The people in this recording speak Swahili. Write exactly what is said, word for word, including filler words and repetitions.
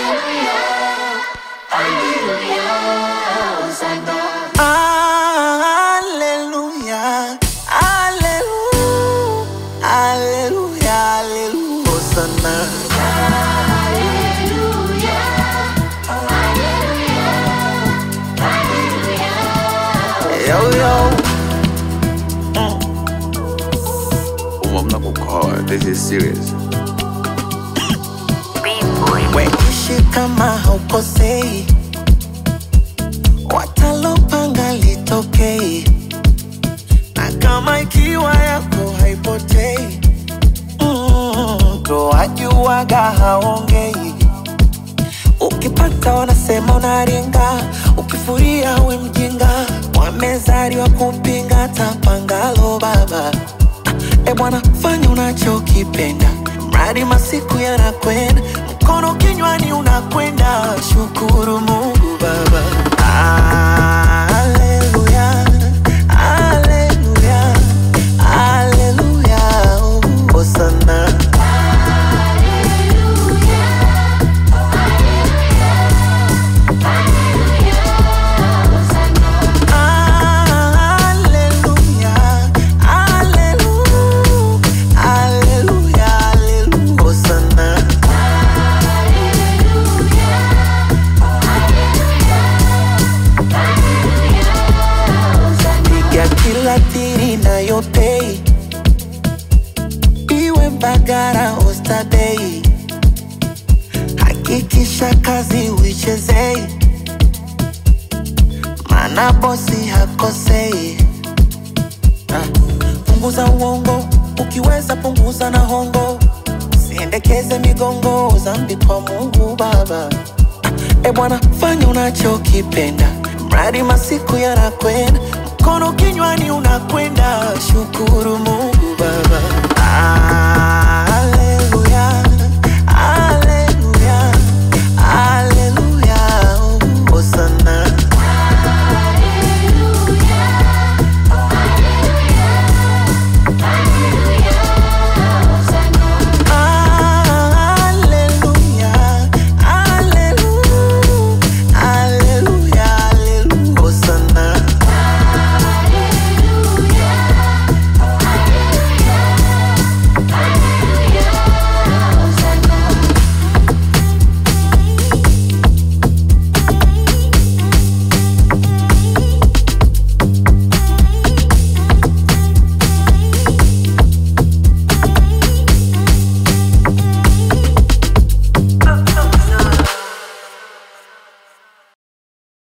Hallelujah, hallelujah, hallelujah, hallelujah, Hosanna. Yo, yo. Mm. Oh, I'm not gonna call it. This is serious. Weishi kama haukosei, watalopanga litokei, na kama ikiwa yako haipotei, mm, toajuaga haongei. Ukipata wanasema unaringa, ukifuria we mjinga, wamezaliwa kupinga tapangalo baba. E bwana, fanya unachokipenda, mradi masiku yanakwenda, mkono kinywani unakwenda, shukuru Mungu baba. Hallelujah, hallelujah, hallelujah, oh, Hosanna. Latiri na yopei, iwe Mbagara Oysterbay, hakikisha kazi uichezei, mana bosi hakosei. Ah, punguza uongo, ukiweza punguza na hongo, siendekeze migongo, zambi kwa Mungu baba. E bwana, fanya unachokipenda, mradi masiku yanakwenda, mkono kinywani unakwenda, shukuru Mungu baba. Ah.